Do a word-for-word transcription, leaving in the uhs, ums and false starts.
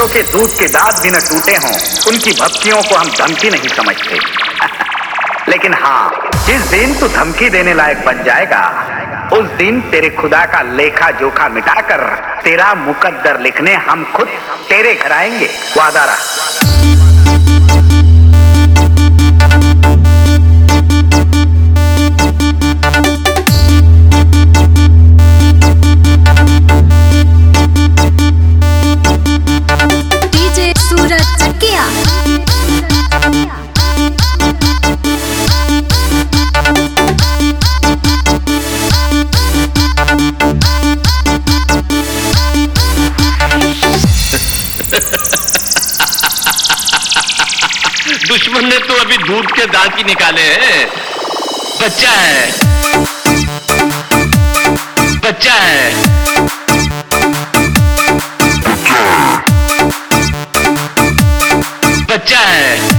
जिसको के दूध के दांत भी न टूटे हों, उनकी भक्तियों को हम धमकी नहीं समझते। लेकिन हाँ, जिस दिन तू धमकी देने लायक बन जाएगा, उस दिन तेरे खुदा का लेखा जोखा मिटाकर तेरा मुकद्दर लिखने हम खुद तेरे घर आएंगे। वादा रहा। दुश्मन ने तो अभी दूध के दांत ही निकाले हैं। बच्चा है, बच्चा है, बच्चा है।